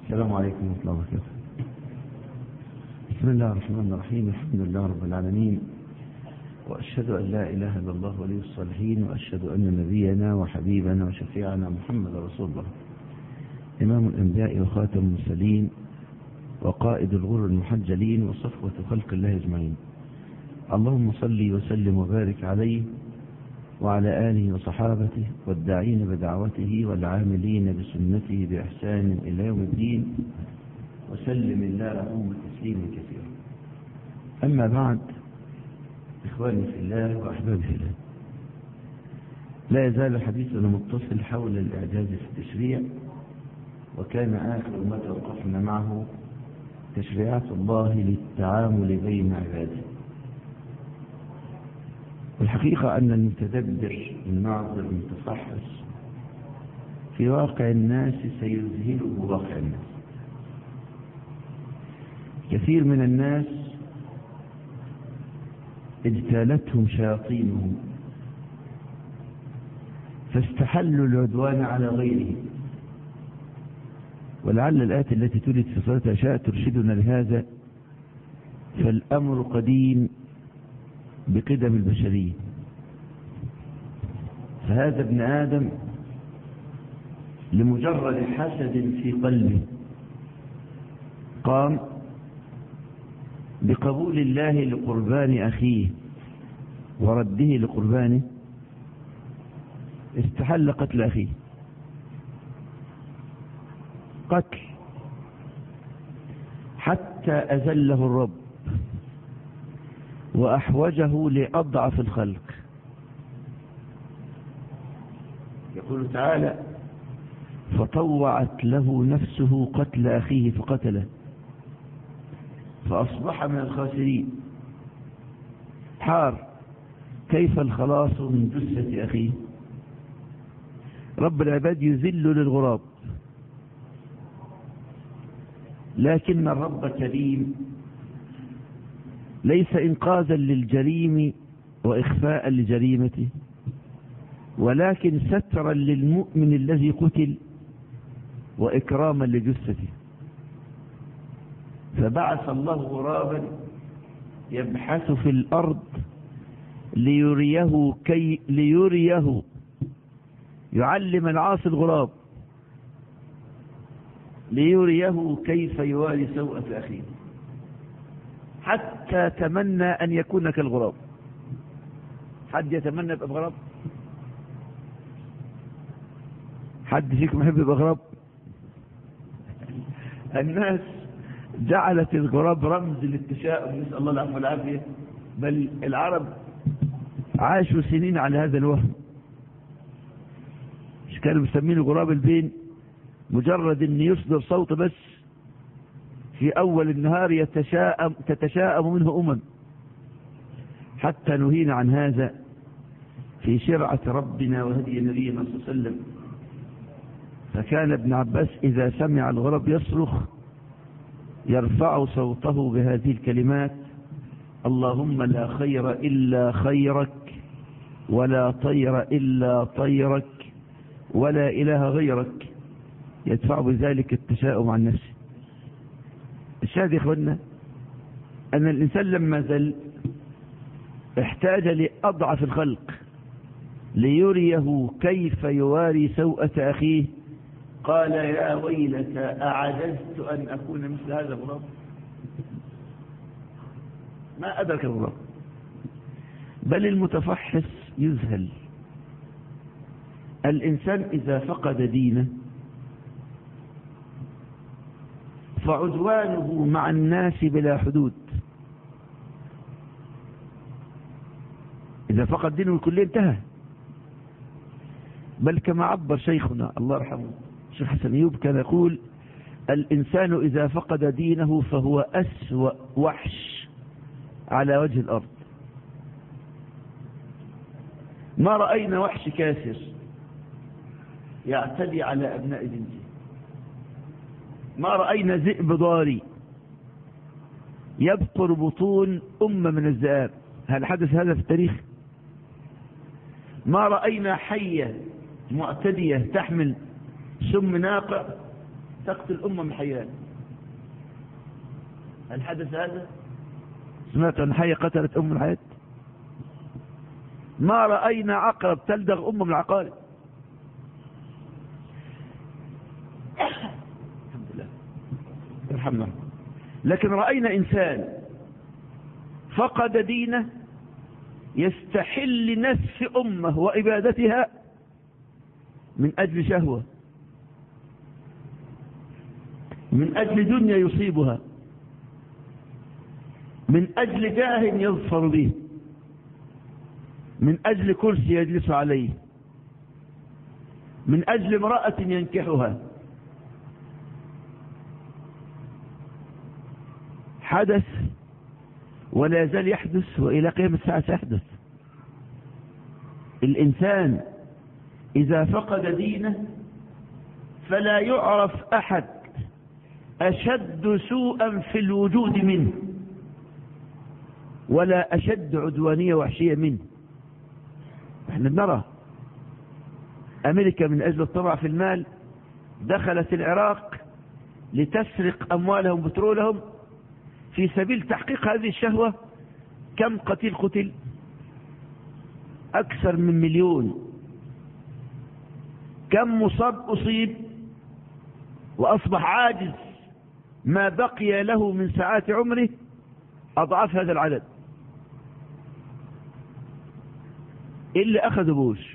السلام عليكم ورحمة الله وبركاته. بسم الله الرحمن الرحيم. الحمد لله رب العالمين، وأشهد أن لا إله إلا الله ولي الصالحين، وأشهد أن نبينا وحبيبنا وشفيعنا محمد رسول الله، إمام الأنبياء وخاتم المرسلين وقائد الغر المحجلين وصفوة خلق الله أجمعين. اللهم صل وسلم وبارك عليه وعلى آله وصحابته والداعين بدعوته والعاملين بسنته بإحسان إلى يوم الدين، وسلم اللهم تسليما كثيرا. أما بعد، إخواني في الله وأحبابي في الله، لا يزال حديثنا متصل حول الإعجاز في التشريع، وكان آخر ما توقفنا معه تشريعات الله للتعامل بين عباده. والحقيقة أن المتدبر الناظر المتصحص في واقع الناس سيذهله واقع الناس. كثير من الناس اجتالتهم شياطينهم فاستحلوا العدوان على غيرهم، ولعل الآية التي تريد في صلاة العشاء ترشدنا لهذا. فالأمر قديم بقدم البشرية، فهذا ابن آدم لمجرد حسد في قلبه قام بقبول الله لقربان أخيه ورده لقربانه، استحل قتل أخيه، قتل حتى أذله الرب وأحوجه لأضعف الخلق. يقول تعالى: فطوعت له نفسه قتل أخيه فقتله فأصبح من الخاسرين. حار كيف الخلاص من جثة أخيه. رب العباد يذل للغراب، لكن الرب كريم، ليس إنقاذا للجريم وإخفاء لجريمته، ولكن سترا للمؤمن الذي قتل وإكراما لجثته. فبعث الله غرابا يبحث في الأرض ليريه يعلم العاصي الغراب ليريه كيف يواري سوءة أخيه، حتى تمنى أن يكون كالغراب. حد يتمنى يبقى غراب؟ حد فيكم يحب يبقى غراب؟ الناس جعلت الغراب رمز للتشاؤم، نسأل الله العفو والعافية، بل العرب عاشوا سنين على هذا الوهم. مش كانوا مسمين غراب البين؟ مجرد ان يصدر صوت بس في أول النهار تتشاءم منه حتى نهينا عن هذا في شرعة ربنا وهدي نبينا صلى الله عليه وسلم. فكان ابن عباس إذا سمع الغراب يصرخ يرفع صوته بهذه الكلمات: اللهم لا خير إلا خيرك، ولا طير إلا طيرك، ولا إله غيرك، يدفع بذلك التشاؤم عن نفسه. الشاهد يا إخواننا أن الإنسان لما زل احتاج لأضعف الخلق ليريه كيف يواري سوءة أخيه. قال: يا ويلتى أعجزت أن أكون مثل هذا الغراب. ما أدرك الغراب، بل المتفحص يذهل. الإنسان إذا فقد دينه فعدوانه مع الناس بلا حدود. إذا فقد دينه الكلي انتهى. بل كما عبر شيخنا الله يرحمه الشيخ حسن أيوب كان يقول: الإنسان إذا فقد دينه فهو أسوأ وحش على وجه الأرض. ما رأينا وحش كاسر يعتدي على أبناء جنسه، ما رأينا ذئب ضاري يبقر بطون أمة من الذئاب. هل حدث هذا في التاريخ؟ ما رأينا حية معتدية تحمل سم ناقع تقتل من حيات. هل حدث هذا؟ سمعت عن حية قتلت من الحياة؟ ما رأينا عقرب تلدغ من العقارب. الحمد لله ارحمنا. لكن رأينا إنسان فقد دينه يستحل نسف أمه وإبادتها من أجل شهوة، من أجل دنيا يصيبها، من أجل جاه يظفر به، من أجل كرسي يجلس عليه، من أجل امرأة ينكحها. حدث ولا يزال يحدث وإلى قيام الساعة سيحدث. الإنسان إذا فقد دينه فلا يعرف أحد أشد سوءا في الوجود منه ولا أشد عدوانية وحشية منه. احنا بنرى أمريكا من أجل الطمع في المال دخلت العراق لتسرق أموالهم بترولهم في سبيل تحقيق هذه الشهوة. كم قتيل قتل؟ أكثر من 1,000,000. كم مصاب أصيب وأصبح عاجز ما بقي له من ساعات عمره أضعاف هذا العدد. اللي أخذ بوش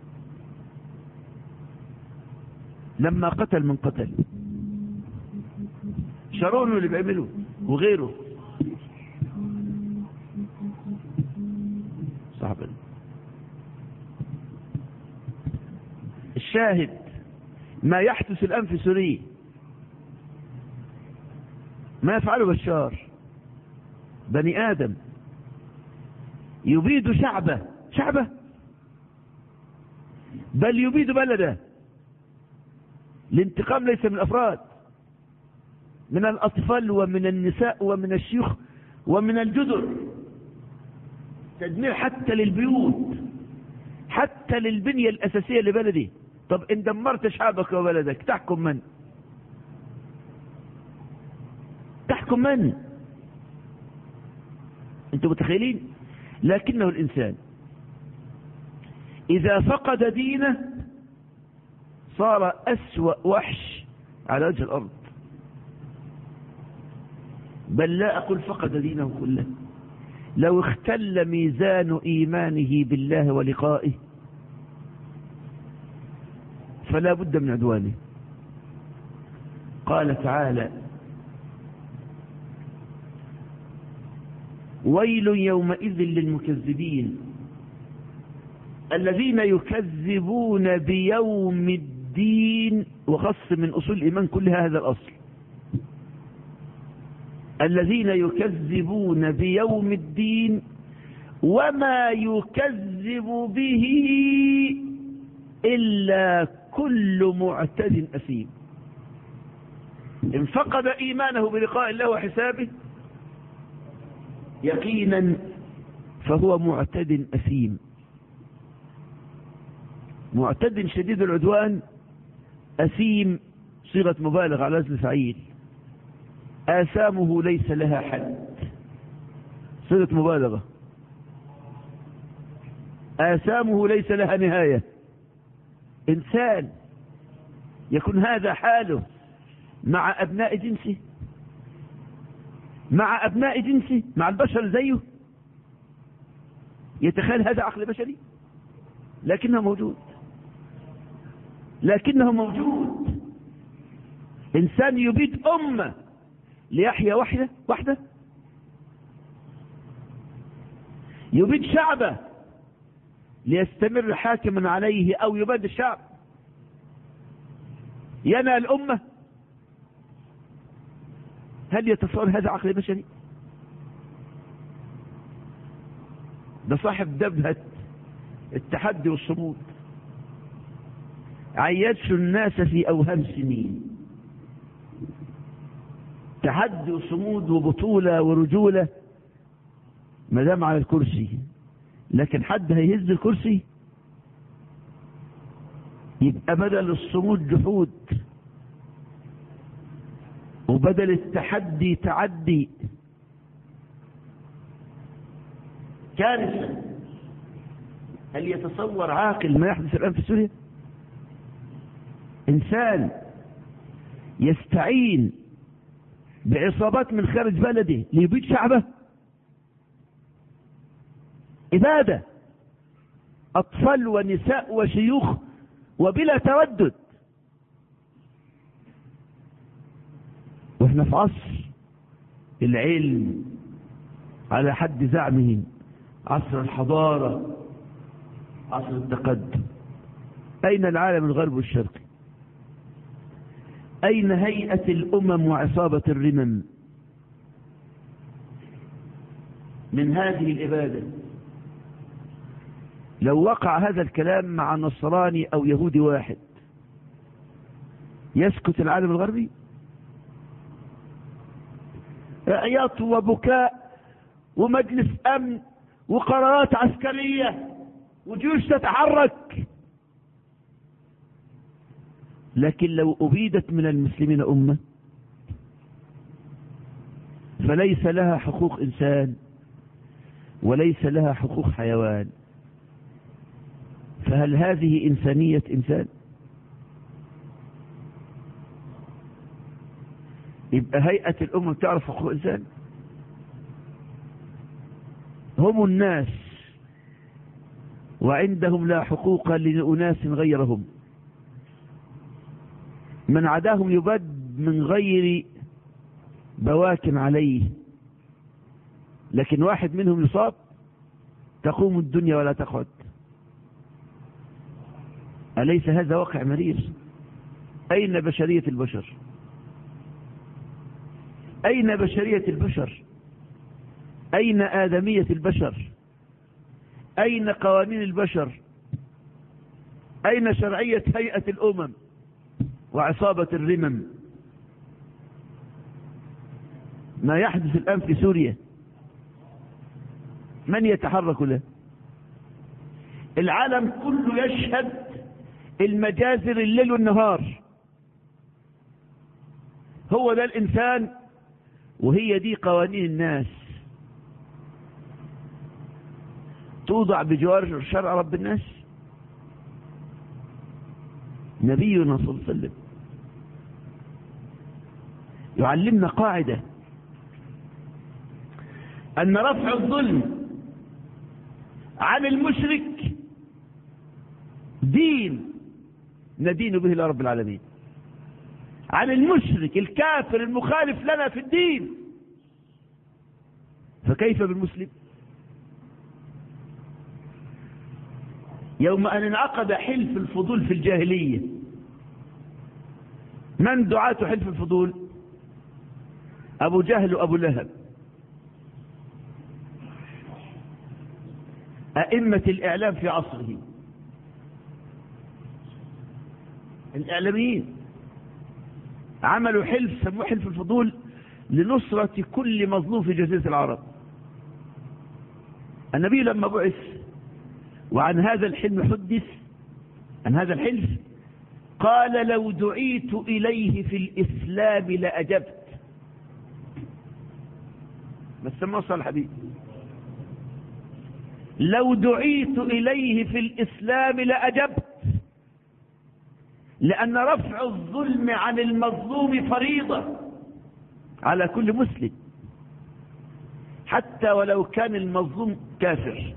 لما قتل من قتل، شارون اللي بيعمله وغيره. صاحب الشاهد ما يحدث الآن في سوريا، ما يفعله بشار. بني آدم يبيد شعبه بل يبيد بلده. الانتقام ليس من الأفراد، من الأطفال ومن النساء ومن الشيوخ ومن الجدر. تدمير حتى للبيوت، حتى للبنية الأساسية لبلدي. طب إن دمرت شعبك وبلدك تحكم من؟ تحكم من؟ أنتم متخيلين؟ لكنه الإنسان إذا فقد دينه صار أسوأ وحش على وجه الأرض. بل لا أقول فقد دينه كله، لو اختل ميزان إيمانه بالله ولقائه فلا بد من عدوانه. قال تعالى: ويل يومئذ للمكذبين الذين يكذبون بيوم الدين. وخص من أصول الإيمان كلها هذا الأصل: الذين يكذبون بيوم الدين وما يكذب به إلا كل معتد أثيم. إن فقد إيمانه بلقاء الله وحسابه يقينا فهو معتد أثيم، معتد شديد العدوان. أثيم صيغة مبالغ على وزن فعيل. آثامه ليس لها حد، صيغة مبالغة. آثامه ليس لها نهاية. إنسان يكون هذا حاله مع أبناء جنسه، مع أبناء جنسه، مع البشر زيه. يتخيل هذا عقل بشري؟ لكنه موجود، لكنه موجود. إنسان يبيد أمة ليحيا وحده، يبيد شعبه ليستمر حاكما عليه أو يباد الشعب، ينال الأمة. هل يتصور هذا عقل بشري؟ ده صاحب دبهة التحدي والصمود. عيدش الناس في أوهام سنين، تحدي وصمود وبطولة ورجولة ما دام على الكرسي. لكن حد هيهز الكرسي؟ يبقى بدل الصمود جحود. وبدل التحدي تعدي. كارثة. هل يتصور عاقل ما يحدث الآن في سوريا؟ إنسان يستعين بعصابات من خارج بلده ليبيد شعبه. إبادة، أطفال ونساء وشيوخ وبلا تردد. واحنا في عصر العلم على حد زعمهم، عصر الحضارة، عصر التقدم. أين العالم الغربي والشرقي؟ أين هيئة الأمم وعصابة الرمم من هذه الإبادة؟ لو وقع هذا الكلام مع نصراني أو يهودي واحد يسكت العالم الغربي؟ عياط وبكاء ومجلس أمن وقرارات عسكرية وجيوش تتحرك. لكن لو أبيدت من المسلمين أمة فليس لها حقوق إنسان وليس لها حقوق حيوان. فهل هذه إنسانية إنسان؟ يبقى هيئة الأمم تعرف حقوق إنسان؟ هم الناس وعندهم لا حقوق لأناس غيرهم. من عداهم يبد من غير بواكن عليه، لكن واحد منهم يصاب تقوم الدنيا ولا تقعد. أليس هذا واقع مرير؟ أين بشرية البشر؟ أين بشرية البشر؟ أين آدمية البشر؟ أين قوانين البشر؟ أين شرعية هيئة الأمم وعصابة الرمم؟ ما يحدث الآن في سوريا من يتحرك له؟ العالم كله يشهد المجازر الليل والنهار. هو ده الإنسان وهي دي قوانين الناس توضع بجوار شرع رب الناس. نبينا صلى الله عليه وسلم يعلمنا قاعدة أن رفع الظلم عن المشرك دين ندين به لرب العالمين. عن المشرك الكافر المخالف لنا في الدين، فكيف بالمسلم؟ يوم أن انعقد حلف الفضول في الجاهلية، من دعاة حلف الفضول؟ أبو جهل وأبو لهب، أئمة الإعلام في عصره، الإعلاميين عملوا حلف سموه حلف الفضول لنصرة كل مظلوم في جزيرة العرب. النبي لما بعث وعن هذا الحلم حدث عن هذا الحلف قال لو دعيت إليه في الإسلام لأجبت. بس ما وصل الحديث. لو دعيت إليه في الإسلام لأجبت، لأن رفع الظلم عن المظلوم فريضة على كل مسلم، حتى ولو كان المظلوم كافر.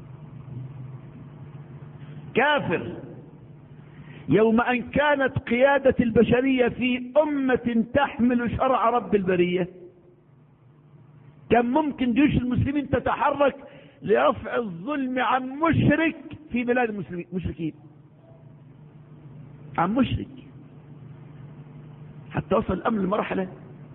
كافر. يوم أن كانت قيادة البشرية في أمة تحمل شرع رب البرية، كان ممكن جيوش المسلمين تتحرك لرفع الظلم عن مشرك في بلاد المشركين، عن مشرك، حتى وصل الأمر لمرحلة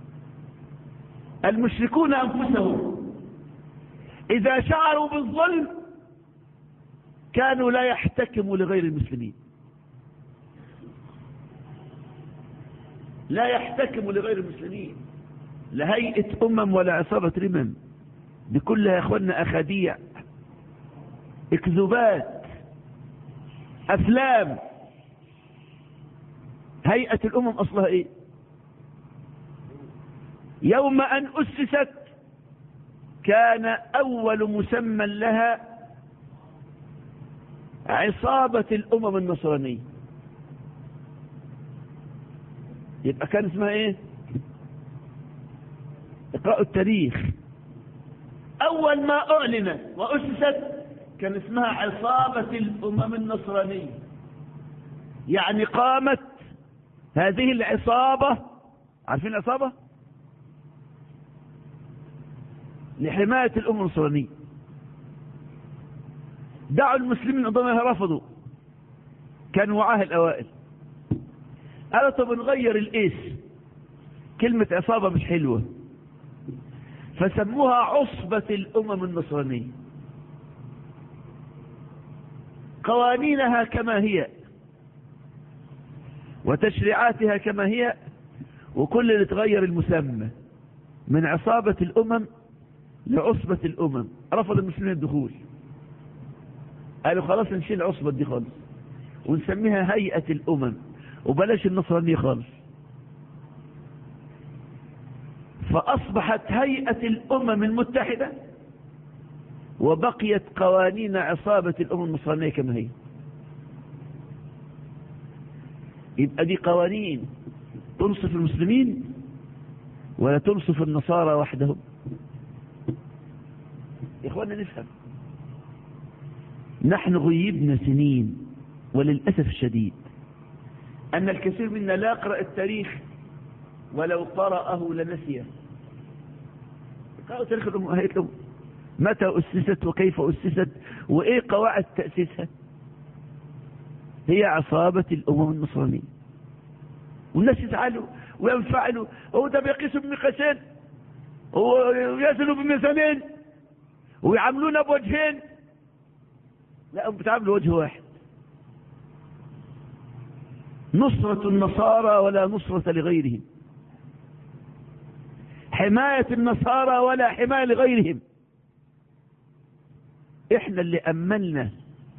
المشركون أنفسهم إذا شعروا بالظلم كانوا لا يحتكموا لغير المسلمين، لا يحتكموا لغير المسلمين، لا هيئة أمم ولا عصابة رمم. دي كلها يا اخوانا أخاديع، اكذوبات، أفلام. هيئة الأمم أصلها إيه؟ يوم أن أسست كان أول مسمى لها عصابة الأمم النصرانية. يبقى كان اسمها ايه؟ اقرأوا التاريخ. أول ما أعلنت وأسست كان اسمها عصابة الأمم النصرانية. يعني قامت هذه العصابة، عارفين العصابة؟ لحماية الأمم النصرانية. دعوا المسلمين انضمامها، رفضوا، كانوا وعاه الأوائل. قالوا طب نغير الاسم، كلمة عصابة مش حلوة، فسموها عصبة الأمم النصرانية. قوانينها كما هي وتشريعاتها كما هي، وكل اللي تغير المسمى من عصابة الأمم لعصبة الأمم. رفض المسلمين الدخول، قالوا خلاص نشيل عصبة دي خالص ونسميها هيئة الأمم وبلاش النصرانية خالص. فأصبحت هيئة الأمم المتحدة وبقيت قوانين عصابة الأمم النصرانية كما هي. يبقى دي قوانين تنصف المسلمين ولا تنصف النصارى وحدهم؟ يا إخواننا نفهم، نحن غيبنا سنين، وللأسف الشديد أن الكثير منا لا يقرأ التاريخ، ولو قرأه لنسيه. قرأوا تاريخ الأمم، هيئة الأمم متى أسست وكيف أسست وإيه قواعد تأسيسها. هي عصابة الأمم النصرانية. والناس يزعلوا وينفعلوا، هو ده بيقيسوا بمقاسين ويزنوا بميزانين ويعاملونا بوجهين. لا، هم بتعاملوا وجه واحد، نصرة النصارى ولا نصرة لغيرهم، حماية النصارى ولا حماية لغيرهم. احنا اللي أملنا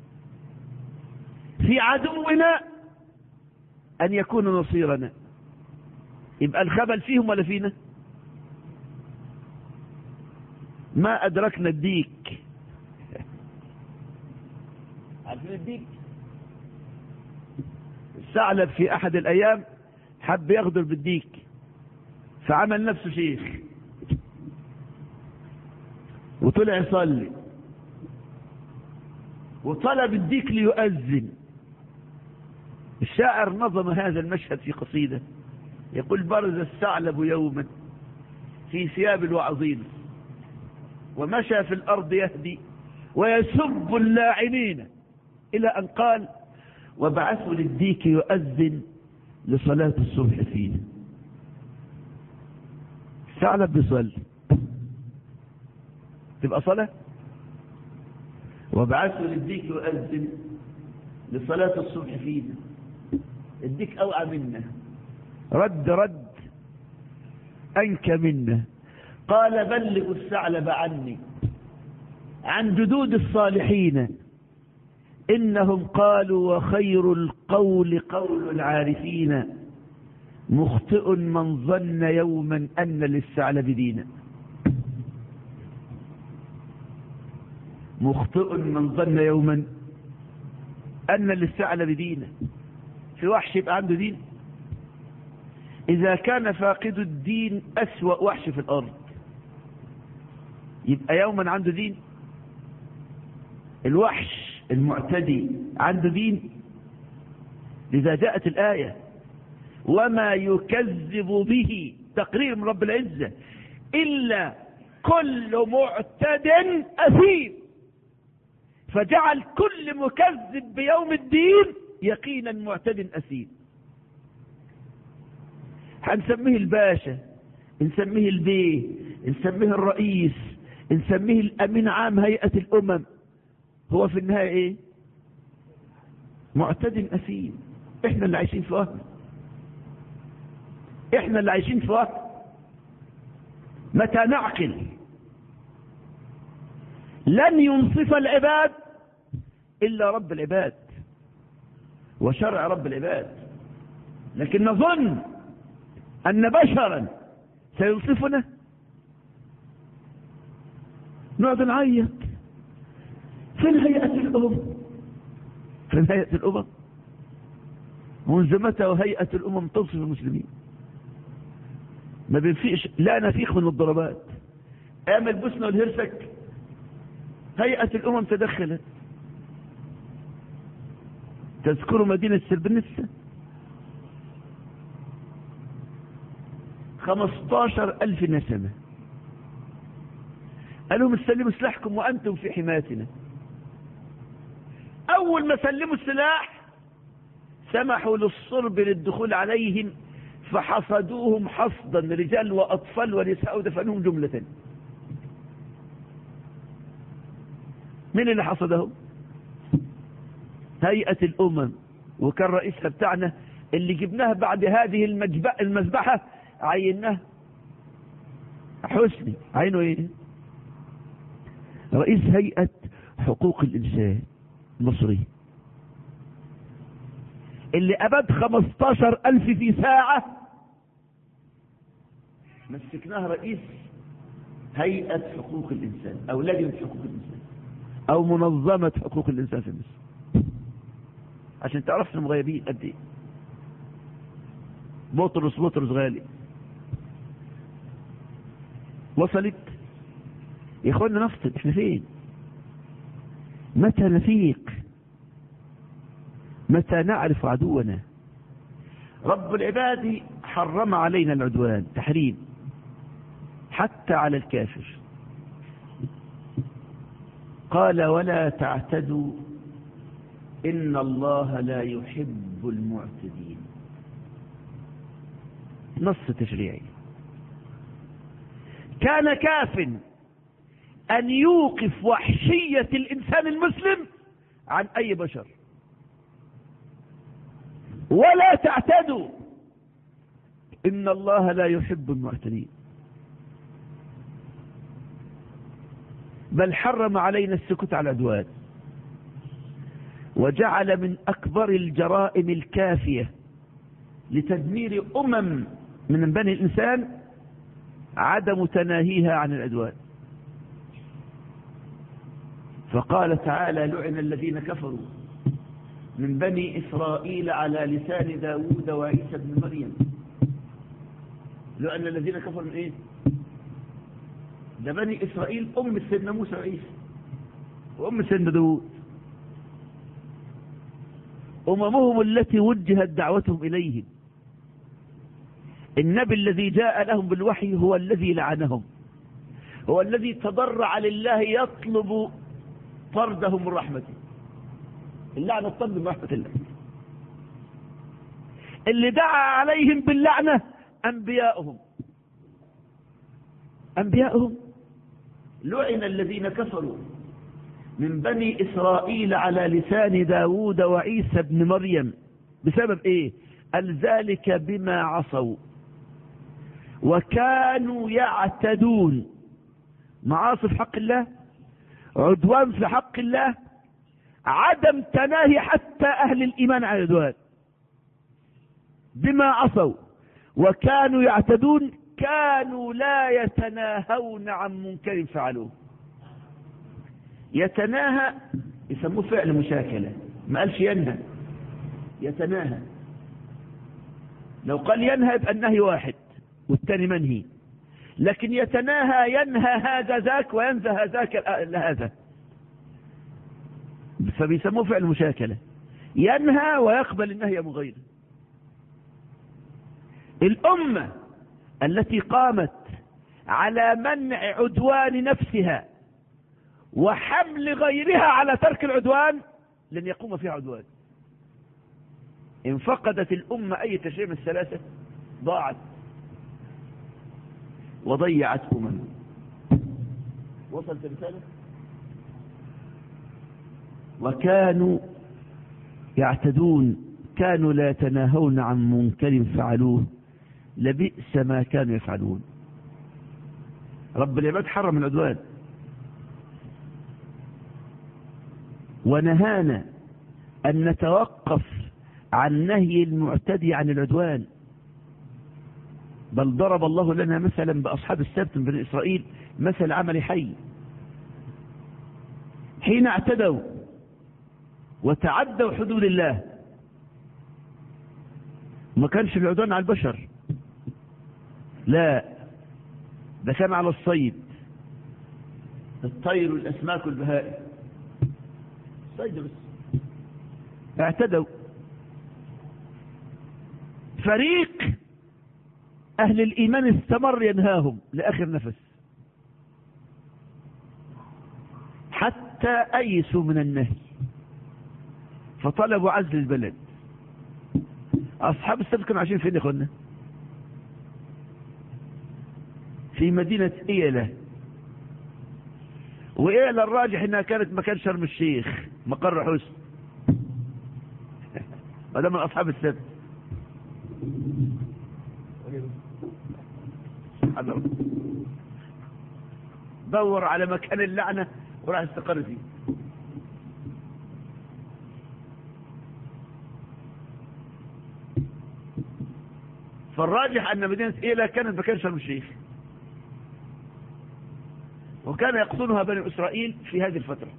في عدونا أن يكون نصيرنا. يبقى الخبل فيهم ولا فينا؟ ما أدركنا الديك. عارفين الديك؟ الثعلب في أحد الأيام حب يغدر بالديك، فعمل نفسه شيخ وطلع يصلي وطلب الديك ليؤذن. الشاعر نظم هذا المشهد في قصيدة، يقول: برز الثعلب يوما في ثياب الوعظين ومشى في الأرض يهدي ويسب اللاعنين، إلى أن قال: وابعثوا للديك يؤذن لصلاة الصبح فينا. الثعلب بيصلي، تبقى صلاة؟ وابعثوا للديك يؤذن لصلاة الصبح فينا. الديك أوعى منا، رد أنكى منا. قال: بلغوا الثعلب عني عن جدود الصالحين، إنهم قالوا وخير القول قول العارفين، مخطئ من ظن يوما أن للثعلب دينا. مخطئ من ظن يوما أن للثعلب دينا. في وحش يبقى عنده دين؟ إذا كان فاقد الدين أسوأ وحش في الأرض، يبقى يوما عنده دين؟ الوحش المعتدي عنده دين؟ لذا جاءت الآية: وما يكذب به، تقرير من رب العزة، إلا كل معتد أثيم. فجعل كل مكذب بيوم الدين يقينا معتد أثيم. هنسميه الباشا، نسميه البيه، نسميه الرئيس، نسميه الأمين عام هيئة الأمم، هو في النهاية إيه؟ معتد أثيم. إحنا اللي عايشين في وهم، إحنا اللي عايشين في وهم. متى نعقل لن ينصف العباد إلا رب العباد وشرع رب العباد، لكن نظن أن بشرا سينصفنا؟ نقعد نعيط. فين هيئة الأمم؟ فين هيئة الأمم؟ منذ متى وهيئة الأمم تنصف المسلمين؟ ما بنفيش، لا نفيق من الضربات. ايام البوسنة والهرسك هيئة الأمم تدخلت. تذكروا مدينة سربنسا 15,000 نسمة، قالوا سلموا سلاحكم وأنتم في حمايتنا. أول ما سلموا السلاح سمحوا للصرب للدخول عليهم، فحصدوهم حصدا، رجال وأطفال ونساء، ودفنوهم جملة. من اللي حصدهم؟ هيئة الأمم. وكان رئيسها بتاعنا اللي جبناها بعد هذه المذبحة عيناه حسني. عينه ايه؟ رئيس هيئة حقوق الإنسان المصري، اللي أبد 15,000 في ساعة مسكناه رئيس هيئة حقوق الإنسان أو لجنة حقوق الإنسان أو منظمة حقوق الإنسان في مصر، عشان تعرف انهم غايبين قد ايه. بطرس غالي. وصلت يا اخوانا. نفصل، احنا فين؟ متى نفيق؟ متى نعرف عدونا؟ رب العباد حرم علينا العدوان تحريم حتى على الكافر. قال ولا تعتدوا إن الله لا يحب المعتدين. نص تشريعي. كان كاف أن يوقف وحشية الإنسان المسلم عن أي بشر. ولا تعتدوا إن الله لا يحب المعتدين. بل حرم علينا السكوت على العدوان، وجعل من أكبر الجرائم الكافية لتدمير من بني الإنسان عدم تناهيها عن العدوان. فقال تعالى لعن الذين كفروا من بني إسرائيل على لسان داود وعيسى بن مريم. لعن الذين كفروا من ايه؟ ده بني إسرائيل أم سيدنا موسى وعيسى وأم سيدنا داود، أممهم التي وجهت دعوتهم إليهم. النبي الذي جاء لهم بالوحي هو الذي لعنهم، هو الذي تضرع لله يطلب طردهم من رحمته. اللعنة الطرد من رحمة الله. اللي دعا عليهم باللعنة أنبياؤهم. لعن الذين كفروا من بني إسرائيل على لسان داود وعيسى بن مريم. بسبب ايه؟ قال ذلك بما عصوا وكانوا يعتدون. معاصي في حق الله، عدوان في حق الله، عدم تناهي حتى أهل الإيمان عن العدوان. بما عصوا وكانوا يعتدون، كانوا لا يتناهون عن منكر فعلوه. يتناهى يسموه فعل مشاكلة، ما قالش ينهى. يتناهى. لو قال ينهى يبقى النهي واحد والتاني منهي، لكن يتناهى ينهى هذا ذاك وينزه ذاك هذا، فبيسموه فعل مشاكلة. ينهى ويقبل النهي من غيره. الأمة التي قامت على منع عدوان نفسها وحمل غيرها على ترك العدوان لن يقوم فيها عدوان. إن فقدت الأمة أي تشريع من الثلاثة ضاعت وضيعت وصلت الرسالة. وكانوا يعتدون، كانوا لا يتناهون عن منكر فعلوه، لبئس ما كانوا يفعلون. رب العباد حرم العدوان ونهانا أن نتوقف عن نهي المعتدي عن العدوان. بل ضرب الله لنا مثلا بأصحاب السبت من بني إسرائيل مثل عمل حي، حين اعتدوا وتعدوا حدود الله. ما كانش العدوان على البشر، لا، ده كان على الصيد، الطير والأسماك والبهائم، صيد بس. اعتدوا. فريق أهل الإيمان استمر ينهاهم لآخر نفس حتى أيسوا من النهي فطلبوا عزل البلد. أصحاب السبت كانوا عايشين فين يا اخوانا؟ في مدينة إيلة، وإيلة الراجح إنها كانت مكان شرم الشيخ مقر حسن، هذا من أصحاب السبت. دور على مكان اللعنة وراح استقر فيه. فالراجح أن مدينة إيلة كانت مكان شرم الشيخ، وكان يقصدها بني إسرائيل في هذه الفترة.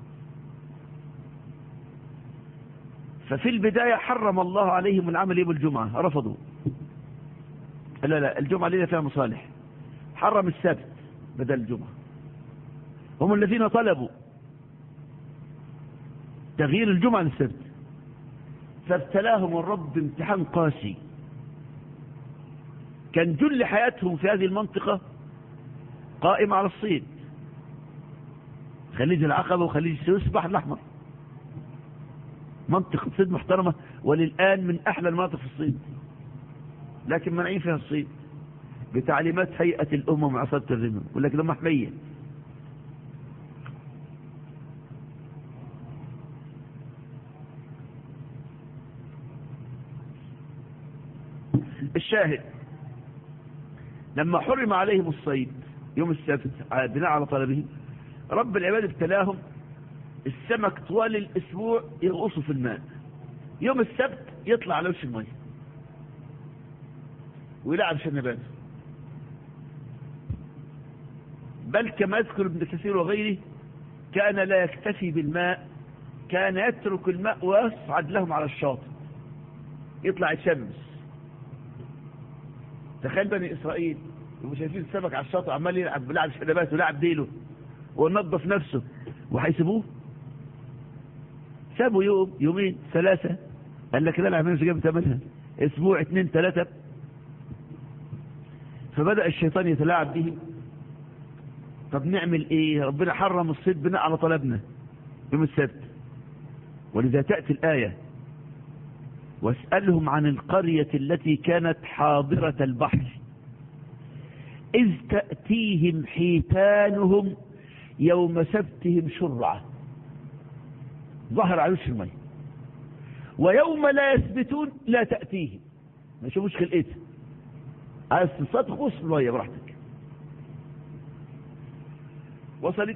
ففي البداية حرم الله عليهم العمل يوم الجمعة، رفضوا، لا الجمعة ليلة فيها مصالح، حرم السبت بدل الجمعة. هم الذين طلبوا تغيير الجمعة للسبت، فابتلاهم الرب امتحان قاسي. كان جل حياتهم في هذه المنطقة قائمة على الصيد، خليج العقبة وخليج السويس والبحر الأحمر، منطقة صيد محترمة، وللآن من أحلى المناطق في الصيد، لكن منعين فيها الصيد بتعليمات هيئة الأمم وعصابة الرمم، يقول لك ده محمية. الشاهد لما حرم عليهم الصيد يوم السبت بناء على طلبهم، رب العباد ابتلاهم السمك طوال الاسبوع يغوصوا في الماء، يوم السبت يطلع على وش الماء ويلعب شنباته. بل كما يذكر ابن كثير وغيره كان لا يكتفي بالماء، كان يترك الماء ويصعد لهم على الشاطئ يطلع يتشمس. تخيل بني إسرائيل يبقوا شايفين السمك على الشاطئ عمال يلعب بلعب شنباته ويلعب ديله ونظف نفسه، وهيسيبوه؟ سابوا يوم يومين ثلاثة، قال لك لا العمال مش جايب ثمنها، اسبوع اثنين ثلاثة، فبدأ الشيطان يتلاعب به. طب نعمل ايه؟ ربنا حرم الصيد بناء على طلبنا يوم السبت، ولذا تأتي الآية واسألهم عن القرية التي كانت حاضرة البحر إذ تأتيهم حيتانهم يوم سبتهم شرعا، ظهر على وش الماء، ويوم لا يثبتون لا تأتيهم، ما يشوفوش خلقتها، عايز تصطاد غوص في الماء براحتك. وصلت؟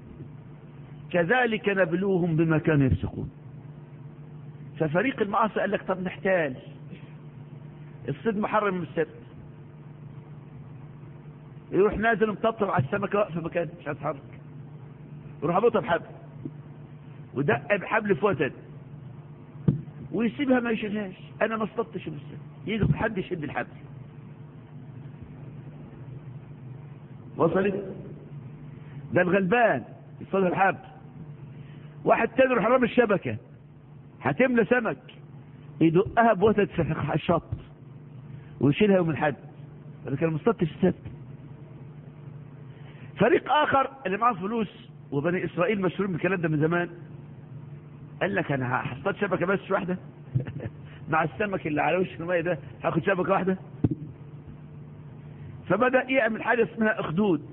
كذلك نبلوهم بما كانوا يفسقون. ففريق المعاصي قال لك طب نحتاج الصيد محرم من السبت، يروح نازل مطبطب على السمكه واقفه مكانها مش هتتحرك، يروح رابطها بحبل ودق بحبل في وتد ويسيبها ما يشيلهاش، انا ما اصطدتش من السبت، يجي حد يشد الحبل. وصلت؟ ده الغلبان يصطاد الحبل. واحد تاني يروح رامي الشبكه هتملى سمك يدقها بوتد في الشط ويشيلها يوم الحد، لكن ما اصطادتش السبت. فريق اخر اللي معاه فلوس، وبني اسرائيل مشهورين بالكلام ده من زمان، قال لك انا هصطاد شبكه بس واحده مع السمك اللي على وش الميه ده هاخد شبكه واحده. فبدا يعمل حاجه اسمها اخدود،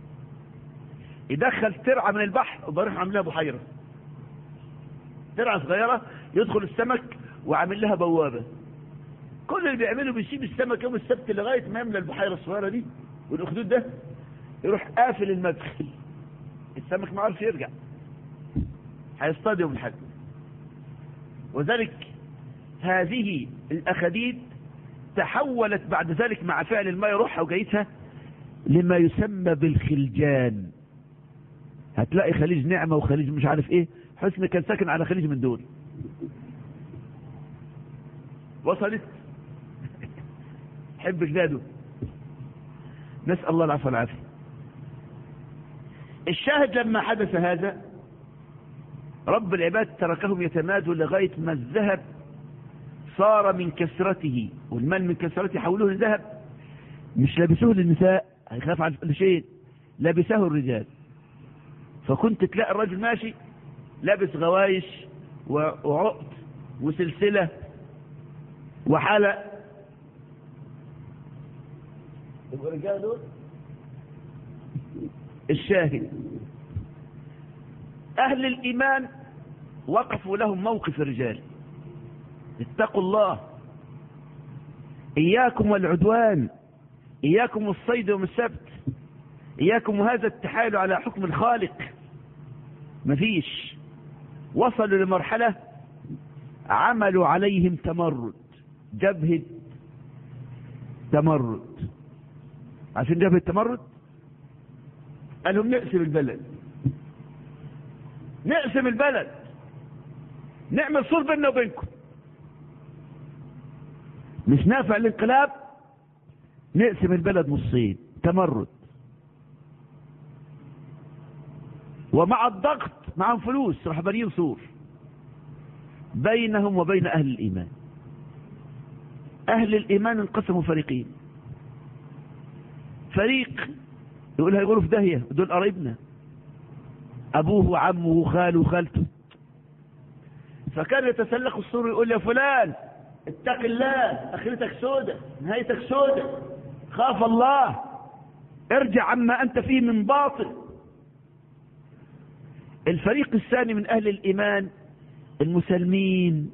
يدخل ترعه من البحر وبروح عاملها بحيره، ترعه صغيره يدخل السمك وعامل لها بوابه، كل اللي بيعمله بيسيب السمك يوم السبت لغايه ما يملى البحيره الصغيره دي والاخدود ده، يروح قافل المدخل، السمك ما عارف يرجع، هيصطاد يوم الحد. وذلك هذه الاخاديد تحولت بعد ذلك مع فعل الماء روحها وجايتها لما يسمى بالخلجان. هتلاقي خليج نعمة وخليج مش عارف ايه. حسن كان ساكن على خليج من دول. وصلت حب جلاده. نسأل الله العفو والعافية. الشاهد لما حدث هذا رب العباد تركهم يتمادوا لغاية ما الذهب صار من كثرته، والمال من كثرته حولوه لذهب. مش لبسوه للنساء، هيخاف على شيء، لبسه الرجال. فكنت تلاقي الرجل ماشي لابس غوايش وعقد وسلسلة وحلق. الرجال دول الشاهد أهل الإيمان وقفوا لهم موقف الرجال. اتقوا الله، إياكم والعدوان، إياكم الصيد يوم السبت، إياكم هذا التحايل على حكم الخالق. مفيش. وصلوا لمرحلة عملوا عليهم تمرد، جبهة تمرد. عشان جبهة تمرد قالهم نقسم البلد، نقسم البلد، نعمل صلح بيننا وبينكم. مش نافع الانقلاب، نقسم البلد نصين. تمرد. ومع الضغط معهم فلوس، راح بنين سور بينهم وبين أهل الإيمان. أهل الإيمان انقسموا فريقين. فريق يقول هيقولوا في داهية، دول قرايبنا، أبوه وعمه وخاله وخالته. فكان يتسلق السور يقول يا فلان اتق الله، اخرتك سودة، نهايتك سودة، خاف الله، ارجع عما أنت فيه من باطل. الفريق الثاني من أهل الإيمان المسلمين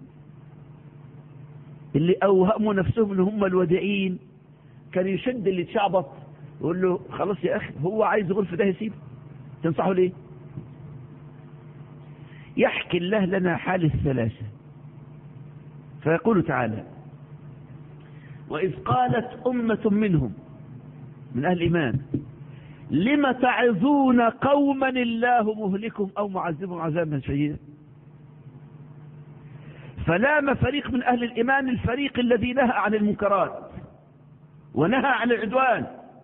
اللي أوهموا نفسهم ان هم الودائين، كان يشد اللي يتشعبط يقول له خلاص يا أخي، هو عايز يقول في ده يسيبه، تنصحه ليه؟ يحكي الله لنا حال الثلاثة فيقول تعالى وإذ قالت أمة منهم من أهل الإيمان لم تعظون قوما الله مهلكهم أو معذبهم عذابا شديدا. فلام فريق من أهل الإيمان الفريق الذي نهى عن المنكرات ونهى عن العدوان،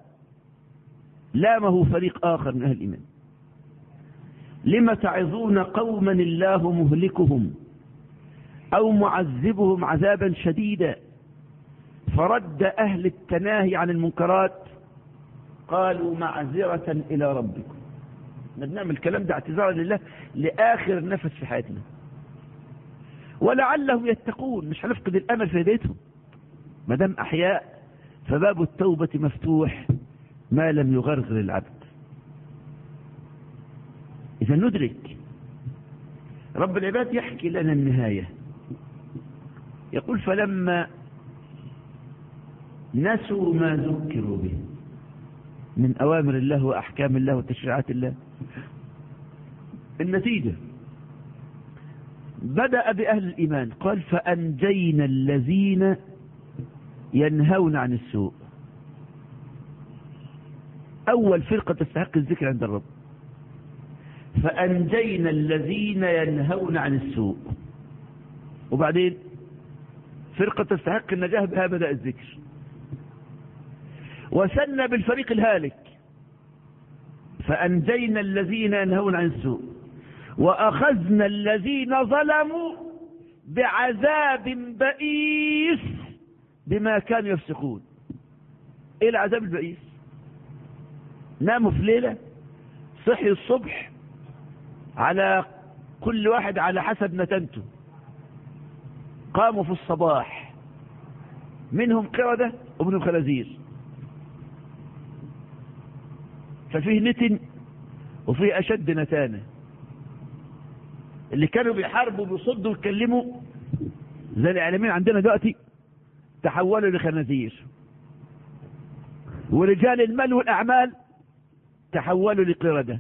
لامه فريق آخر من أهل الإيمان. لم تعظون قوما الله مهلكهم أو معذبهم عذابا شديدا. فرد أهل التناهي عن المنكرات قالوا معذرة إلى ربكم. بنعمل الكلام ده اعتذارا لله لآخر نفس في حياتنا، ولعلهم يتقون. مش هنفقد الأمل في هدايتهم ما دام أحياء، فباب التوبة مفتوح ما لم يغرغر العبد. إذا ندرك رب العباد يحكي لنا النهاية، يقول فلما نسوا ما ذكروا به من أوامر الله وأحكام الله وتشريعات الله، النتيجة بدأ بأهل الإيمان قال فأنجينا الذين ينهون عن السوء. أول فرقة تستحق الذكر عند الرب، فأنجينا الذين ينهون عن السوء. وبعدين فرقة تستحق النجاة بها بدأ الذكر. وسن بالفريق الهالك فأنجينا الذين ينهون عن السوء وأخذنا الذين ظلموا بعذاب بئيس بما كانوا يفسقون. ايه العذاب البئيس؟ ناموا في ليلة صحي الصبح على كل واحد على حسب نتنته، قاموا في الصباح منهم قردة ومنهم خنازير، ففيه نتن وفيه أشد نتانة. اللي كانوا بيحاربوا بيصدوا ويتكلموا زي الإعلاميين عندنا دلوقتي تحولوا لخنازير، ورجال المال والأعمال تحولوا لقردة.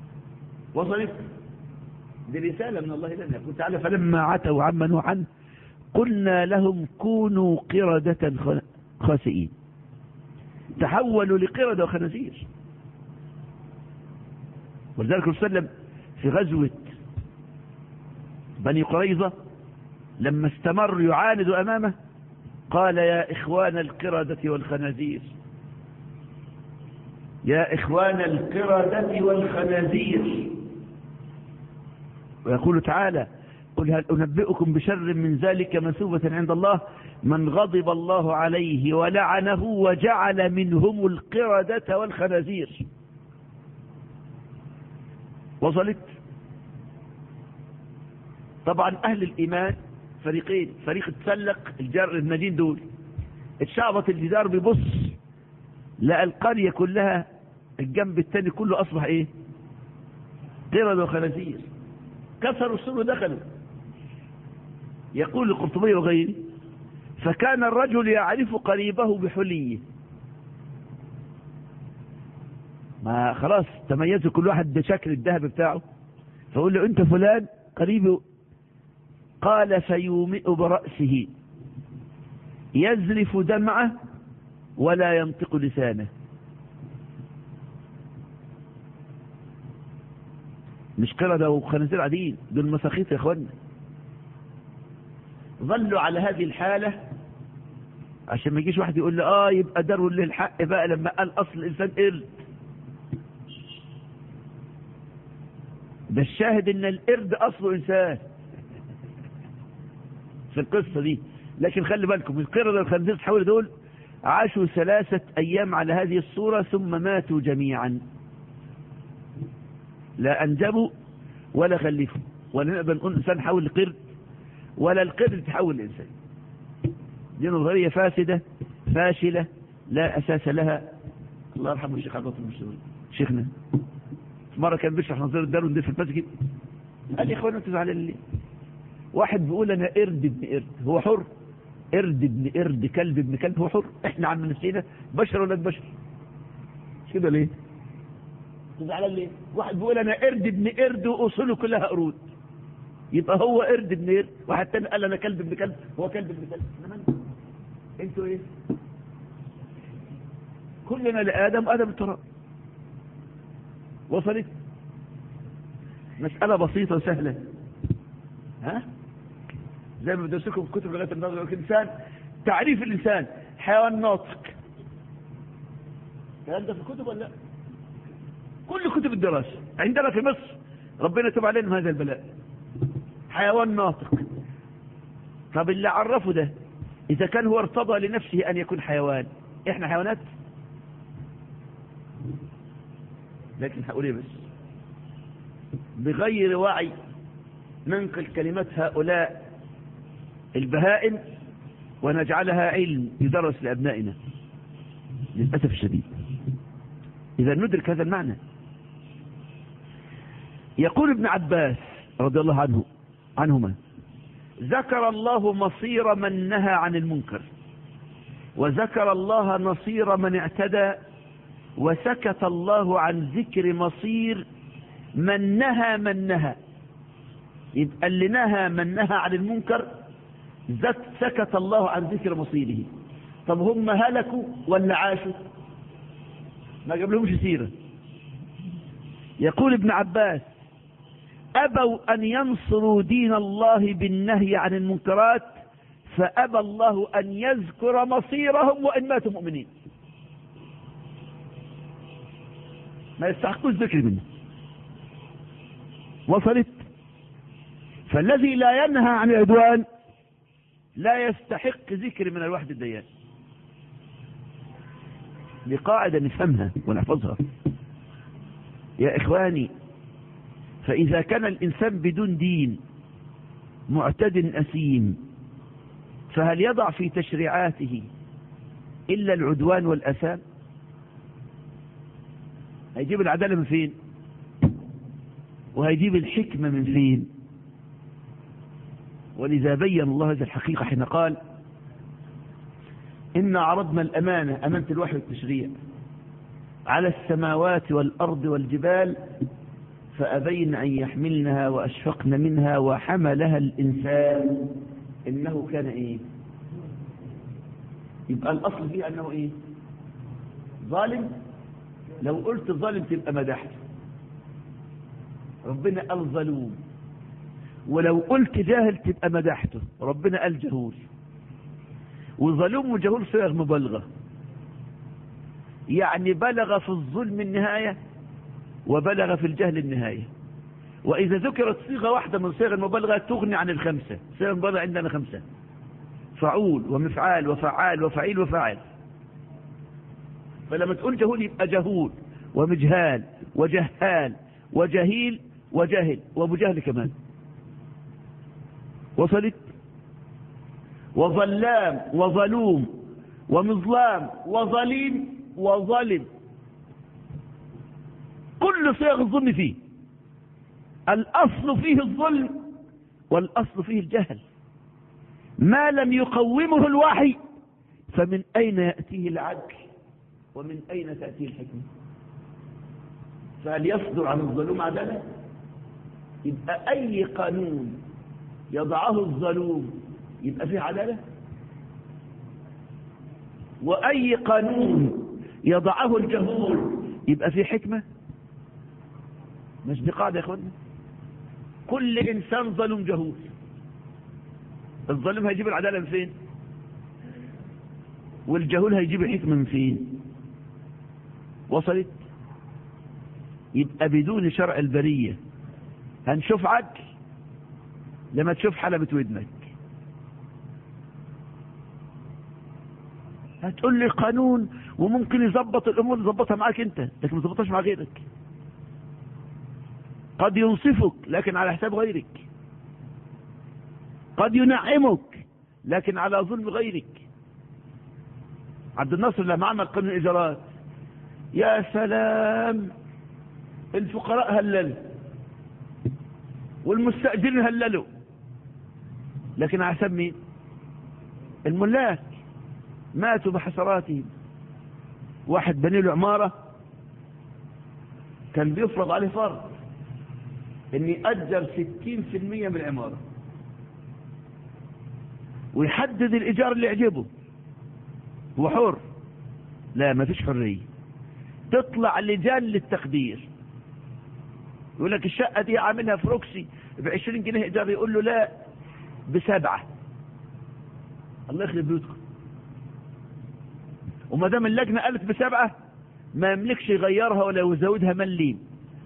وصلت دي رسالة من الله لنا. يقول تعالى فلما عتوا عما نهوا عنه قلنا لهم كونوا قردة خاسئين، تحولوا لقردة وخنازير. ولذلك الرسول صلى الله عليه وسلم في غزوة بني قريظة لما استمر يعاند أمامه قال يا إخوان القردة والخنازير، يا إخوان القردة والخنازير. ويقول تعالى قل هل أنبئكم بشر من ذلك مثوبة عند الله من غضب الله عليه ولعنه وجعل منهم القردة والخنازير. وصلت؟ طبعا أهل الإيمان فريقين، فريق تسلق الجار المدين دول اتشعبط الجدار بيبص لقى القرية كلها الجنب الثاني كله أصبح إيه؟ قردة وخنازير. كسروا السور ودخلوا. يقول القرطبي وغيره فكان الرجل يعرف قريبه بحليه، ما خلاص تميزوا كل واحد بشكل الذهب بتاعه، فقول له انت فلان قريبه. قال فيومئ برأسه يزلف دمعه ولا ينطق لسانه. مش قردة وخنازير عاديين، دول مساخيط يا اخوانا. ظلوا على هذه الحالة عشان ما يجيش واحد يقول له يبقى دروا للحق بقى لما قال اصل الانسان قرد. ده الشاهد ان القرد اصله انسان في القصة دي. لكن خلي بالكم القردة والخنازير تحول دول عاشوا 3 أيام على هذه الصورة ثم ماتوا جميعا، لا أنجبوا ولا خلفوا، ولا نقدر نقول الإنسان حول لقرد ولا القرد تحول لإنسان. دي نظرية فاسدة فاشلة لا أساس لها. الله يرحمه الشيخ عبد المشتري شيخنا مرة كان بيشرح نظرية دارون دي في المسجد، قال لي يا اخوانا انتوا زعلانين ليه؟ واحد بيقول انا قرد ابن قرد، هو حر. قرد ابن قرد، كلب ابن كلب، هو حر. احنا عم نفسينا بشر ولا بشر؟ مش كده ليه؟ زعلان ليه؟ واحد بيقول انا قرد ابن قرد واصوله كلها قرود، يبقى هو قرد ابن قرد. واحد تاني قال انا كلب ابن كلب، هو كلب ابن كلب. انما انتوا ايه؟ كلنا لآدم آدم التراب. وصلت؟ مسألة بسيطة وسهلة. ها؟ زي ما بدرس لكم في كتب لغاية النظر الإنسان، تعريف الإنسان حيوان ناطق. الكلام ده في الكتب ولا لا؟ كل كتب الدراسة عندنا في مصر ربنا تب علينا من هذا البلاء. حيوان ناطق. طب اللي عرفه ده إذا كان هو ارتضى لنفسه أن يكون حيوان، إحنا حيوانات؟ لكن هقول ايه بس بغير وعي ننقل كلمات هؤلاء البهائم ونجعلها علم يدرس لأبنائنا للأسف الشديد إذا ندرك هذا المعنى. يقول ابن عباس رضي الله عنهما ذكر الله مصير من نهى عن المنكر، وذكر الله نصير من اعتدى، وسكت الله عن ذكر مصير من نهى. يبقى اللي نهى من نهى عن المنكر سكت الله عن ذكر مصيره. طب هم هلكوا ولا عاشوا؟ ما جاب لهمش سيرة. يقول ابن عباس أبوا أن ينصروا دين الله بالنهي عن المنكرات فأبى الله أن يذكر مصيرهم وإن ماتوا مؤمنين. ما يستحقوش ذكر منه. وصلت؟ فالذي لا ينهى عن العدوان لا يستحق ذكر من الواحد الديان. دي قاعدة نفهمها ونحفظها يا إخواني. فإذا كان الإنسان بدون دين معتد أثيم فهل يضع في تشريعاته إلا العدوان والأثام؟ هيجيب العدالة من فين؟ وهيجيب الحكمة من فين؟ ولذا بين الله هذه الحقيقة حين قال إن عرضنا أمانة الوحي والتشريع على السماوات والأرض والجبال فأبين أن يحملنها وأشفقن منها وحملها الإنسان إنه كان إيه؟ يبقى الأصل فيه أنه إيه؟ ظالم. لو قلت ظالم تبقى مدحته، ربنا قال ظلوم. ولو قلت جاهل تبقى مدحته، ربنا قال جهول. وظلوم وجهول صيغ مبالغة، يعني بلغ في الظلم النهاية وبلغ في الجهل النهاية. وإذا ذكرت صيغة واحدة من صيغ المبالغة تغني عن الخمسة. صيغ المبالغة عندنا 5: فعول ومفعال وفعال وفعيل وفاعل. فلما تقول جهول يبقى جهول ومجهال وجهال وجهيل وجاهل وابو جهل كمان. وصلت؟ وظلام وظلوم ومظلام وظليم وظلم، كل صيغ الظلم فيه. الأصل فيه الظلم والأصل فيه الجهل. ما لم يقومه الوحي فمن أين يأتيه العدل ومن أين تأتيه الحكمة؟ فهل يصدر عن الظلوم عدالة؟ يبقى أي قانون يضعه الظلوم يبقى فيه عدالة، وأي قانون يضعه الجهول يبقى فيه حكمة. مش دي قاعدة يا اخوانا؟ كل إنسان ظلوم جهول. الظالم هيجيب العدالة من فين؟ والجهول هيجيب الحكمة من فين؟ وصلت؟ يبقى بدون شرع البرية هنشوف عدل لما تشوف حلبة ودنك. هتقول لي قانون وممكن يظبط الامور، يظبطها معاك انت لكن ما يظبطهاش مع غيرك. قد ينصفك لكن على حساب غيرك، قد ينعمك لكن على ظلم غيرك. عبد الناصر لما عمل قانون الايجارات، يا سلام، الفقراء هللوا والمستأجرين هللوا، لكن على حساب مين؟ الملاك ماتوا بحسراتهم. واحد بني له عمارة كان بيفرض عليه فرض ان يأجر 60% من العمارة ويحدد الإيجار اللي يعجبه، هو حر. لا، ما فيش حرية. تطلع لجان للتقدير يقول لك الشقة دي عاملها في روكسي ب20 جنيه إيجار، يقول له لا ب7. الله يخرب بيوتكم. وما دام اللجنة قالت ب7 ما يملكش يغيرها ولا يزودها مليم.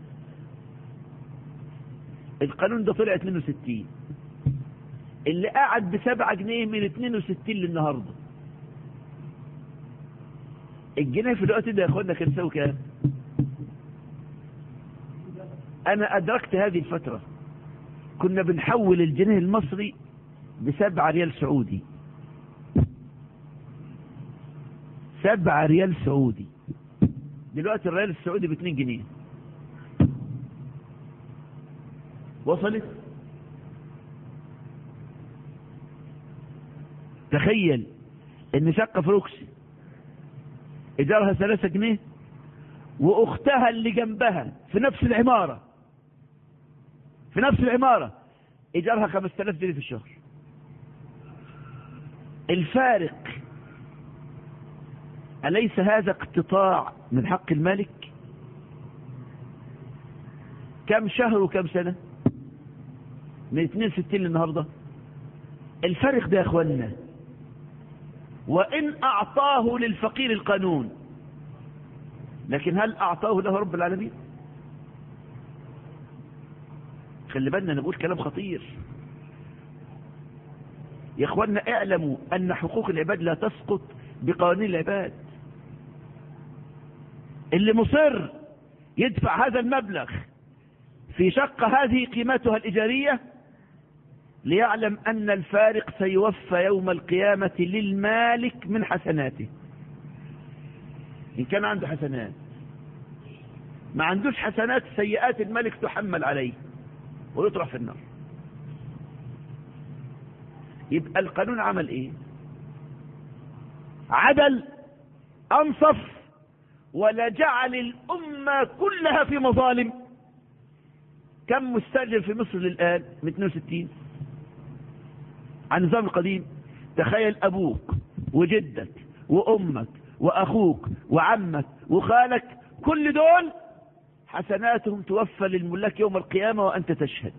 القانون ده طلع 62. اللي قاعد ب7 جنيه من 62 للنهارده، الجنيه في الوقت ده يا اخوانا كان يساوي كام؟ انا ادركت هذه الفترة كنا بنحول الجنيه المصري ب7 ريال سعودي. 7 ريال سعودي. دلوقتي الريال السعودي ب2 جنيه. وصلت؟ تخيل ان شقة في روكسي ايجارها 3 جنيه واختها اللي جنبها في نفس العمارة ايجارها 5000 جنيه في الشهر. الفارق أليس هذا اقتطاع من حق المالك؟ كم شهر وكم سنة من 62 للنهاردة؟ الفارق ده يا اخوانا. وإن أعطاه للفقير القانون، لكن هل أعطاه له رب العالمين؟ خلي بالنا، نقول كلام خطير يا اخوانا. اعلموا أن حقوق العباد لا تسقط بقوانين العباد. اللي مصر يدفع هذا المبلغ في شقة هذه قيمتها الإيجارية ليعلم أن الفارق سيوفى يوم القيامة للمالك من حسناته، إن كان عنده حسنات. ما عندوش حسنات، سيئات الملك تحمل عليه ويطرح في النار. يبقى القانون عمل ايه؟ عدل، انصف، ولا جعل الامة كلها في مظالم. كم مستأجر في مصر للآن من 62؟ عن النظام القديم. تخيل أبوك وجدك وأمك وأخوك وعمك وخالك، كل دول حسناتهم توفى للملاك يوم القيامة وأنت تشهد.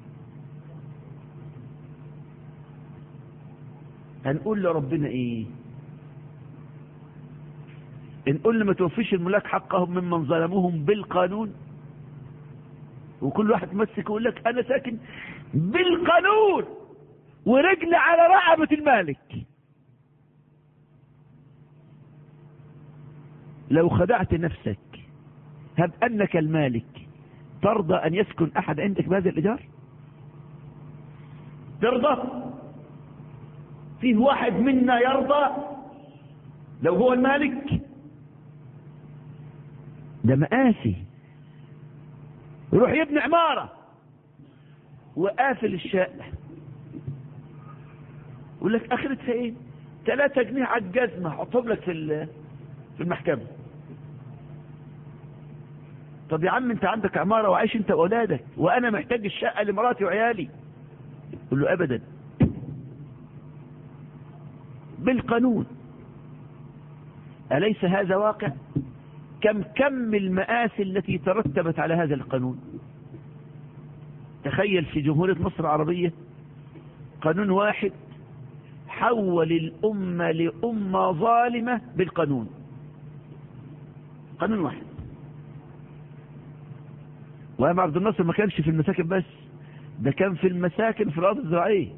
هنقول لربنا إيه؟ نقول ما توفيش الملاك حقهم ممن ظلموهم بالقانون؟ وكل واحد يمسك يقول لك أنا ساكن بالقانون ورجل على رقبة المالك. لو خدعت نفسك هب أنك المالك، ترضى أن يسكن أحد عندك بهذا الإيجار؟ ترضى؟ فيه واحد منا يرضى لو هو المالك؟ ده مآسي. يروح يبني عمارة وقافل الشقة، يقول لك اخرتها ايه؟ 3 جنيه على الجزمة حطهم لك في المحكمة. طب يا عم انت عندك عمارة وعايش انت واولادك، وانا محتاج الشقة لمراتي وعيالي. يقول له ابدا، بالقانون. أليس هذا واقع؟ كم المآسي التي ترتبت على هذا القانون. تخيل في جمهورية مصر العربية قانون واحد حول الأمة لأمة ظالمة بالقانون. قانون واحد. وأيام عبد الناصر ما كانش في المساكن بس، ده كان في المساكن في الأرض الزراعية.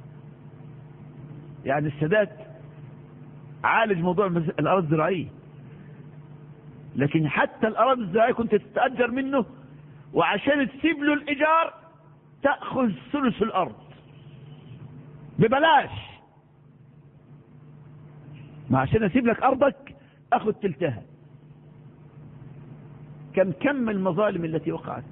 يعني السادات عالج موضوع الأرض الزراعية، لكن حتى الأراضي الزراعية كنت تتأجر منه، وعشان تسيب له الإيجار تأخذ ثلث الأرض ببلاش. ما عشان أسيب لك أرضك أخذ تلتها. كم المظالم التي وقعت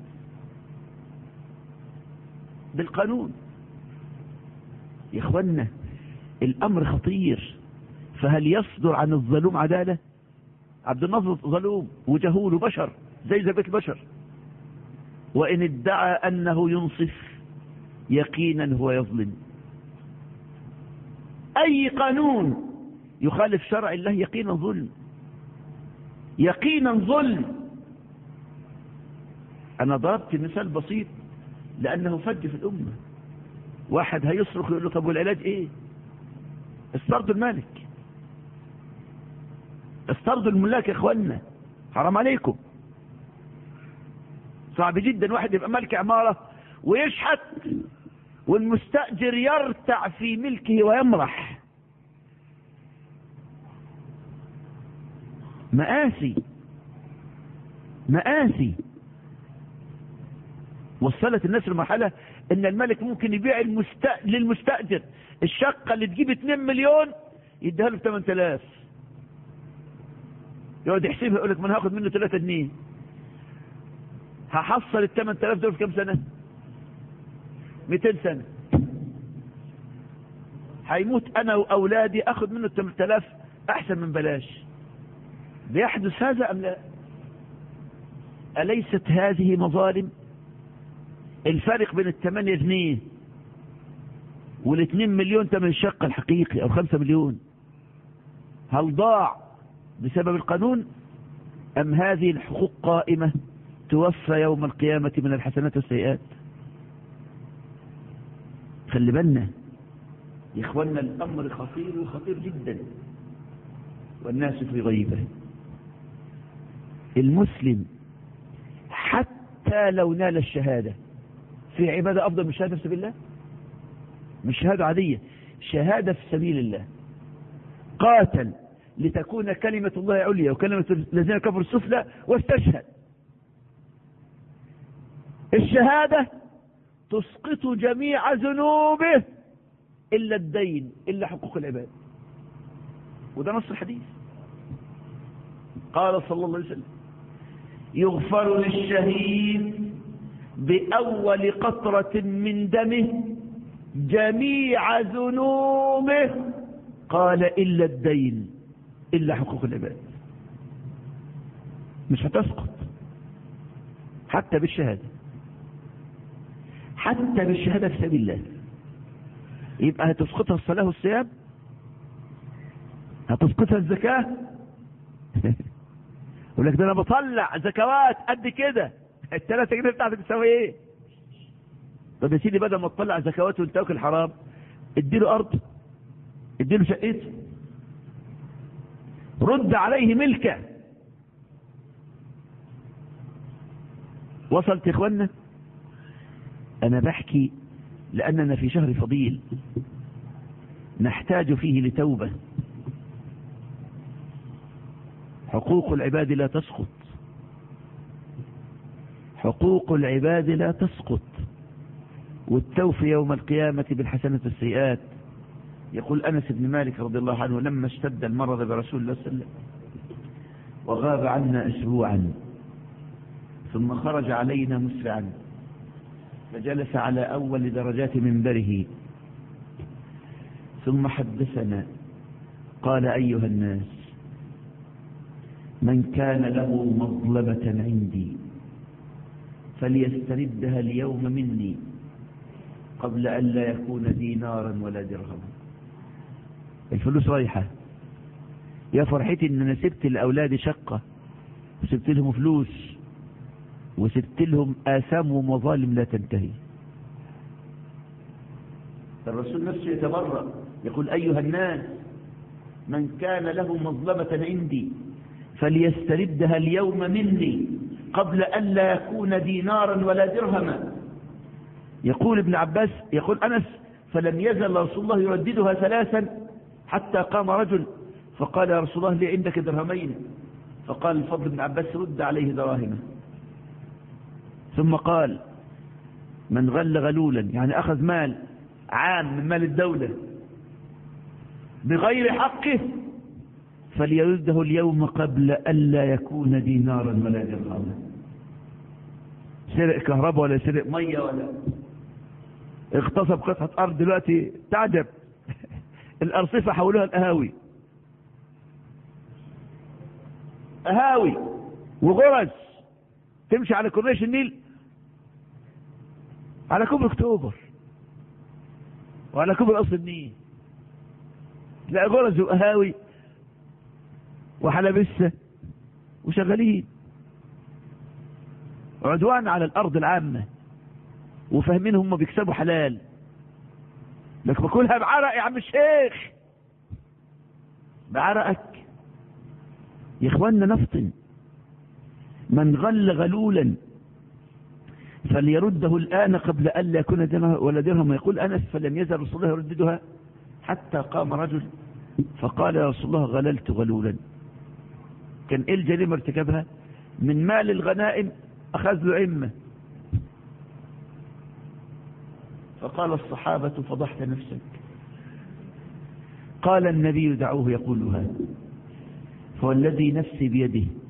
بالقانون. يا إخوانا الأمر خطير. فهل يصدر عن الظلوم عدالة؟ عبد الناصر ظلوم وجهول وبشر زي بقية البشر، وإن ادعى أنه ينصف يقينا هو يظلم. أي قانون يخالف شرع الله يقينا ظلم، يقينا ظلم. أنا ضربت مثال بسيط لأنه فج في الأمة. واحد هيصرخ يقول له طب والعلاج إيه؟ استرضوا المالك، استرضوا الملاك يا إخوانا، حرام عليكم. صعب جدا واحد يبقى مالك عمارة ويشحت والمستأجر يرتع في ملكه ويمرح. مآسي مآسي. وصلت الناس لمرحلة ان الملك ممكن يبيع للمستأجر الشقة اللي تجيب 2 مليون يديها له ب 8000. يقعد يحسبها يقول لك ما انا هاخد منه 3 جنيه، هحصل ال 8000 دول في كام سنة؟ 200 سنة. هيموت انا واولادي اخد منه 8000 احسن من بلاش. بيحدث هذا ام لا؟ أليست هذه مظالم؟ الفرق بين 8 جنيه وال2 مليون تمن الشقة الحقيقي او 5 مليون، هل ضاع بسبب القانون ام هذه الحقوق قائمة توفى يوم القيامة من الحسنات والسيئات؟ خلي بالنا يا اخوانا، الامر خطير وخطير جدا والناس في غيبة. المسلم حتى لو نال الشهادة في عبادة افضل من الشهادة في سبيل الله، مش شهادة عادية، شهادة في سبيل الله. قاتل لتكون كلمة الله عليا وكلمة الذين كفروا السفلى واستشهد. الشهادة تسقط جميع ذنوبه إلا الدين، إلا حقوق العباد. وده نص الحديث. قال صلى الله عليه وسلم يغفر للشهيد بأول قطرة من دمه جميع ذنوبه، قال إلا الدين إلا حقوق العباد. مش هتسقط حتى بالشهادة، حتى بالشهادة في سبيل الله. يبقى هتسقطها الصلاة والصيام؟ هتسقطها الزكاة؟ يقول لك ده انا بطلع زكوات قد كده، ال3 جنيه بتاعتك تساوي ايه؟ طب يا سيدي بدل ما تطلع زكوات وانت تاكل حرام، اديله ارض، اديله شقته، رد عليه ملكه. وصلت يا اخوانا؟ انا بحكي لاننا في شهر فضيل نحتاج فيه لتوبة. حقوق العباد لا تسقط، حقوق العباد لا تسقط، والتوفي يوم القيامة بالحسنة والسيئات. يقول أنس بن مالك رضي الله عنه: لما اشتد المرض برسول الله صلى الله عليه وسلم وغاب عنا أسبوعا ثم خرج علينا مسرعا فجلس على أول درجات منبره ثم حدثنا قال: أيها الناس، من كان له مظلمة عندي فليستردها اليوم مني قبل أن لا يكون دينارا ولا درهما. الفلوس رايحة، يا فرحتي ان انا سبت لأولادي شقة وسبت لهم فلوس وسبت لهم آثام ومظالم لا تنتهي. الرسول نفسه يتبرأ يقول: أيها الناس، من كان له مظلمة عندي فليستردها اليوم مني قبل أن لا يكون دينارا ولا درهما. يقول ابن عباس، يقول أنس: فلم يزل رسول الله يرددها 3 حتى قام رجل فقال: يا رسول الله، لي عندك درهمين. فقال الفضل بن عباس: رد عليه دراهمه. ثم قال: من غل غلولا، يعني أخذ مال عام من مال الدولة بغير حقه فليرده اليوم قبل ألا يكون دينارا ولا درهما. سرق كهرباء ولا سرق مية ولا اغتصب قطعة أرض، دلوقتي تعجب الأرصفة حولوها الأهاوي، أهاوي وغرز تمشي على كورنيش النيل، على كوبري اكتوبر وعلى كوبري قصر النيل، تلاقي غرز وأهاوي وحلبسة وشغالين عدوان على الأرض العامة وفاهمين هم بيكسبوا حلال، لك باكلها بعرق يا عم الشيخ، بعرقك يا اخواننا. نفطن. من غل غلولا فليرده الآن قبل أن لا يكون دينار ولا درهم. يقول أنس: فلم يزل رسول الله يرددها حتى قام رجل فقال: يا رسول الله، غللت غلولا. كان إيه الجريمة ارتكبها؟ من مال الغنائم أخذ له عمة. فقال الصحابة: فضحت نفسك. قال النبي: دعوه يقول هذا، فوالذي نفسي بيده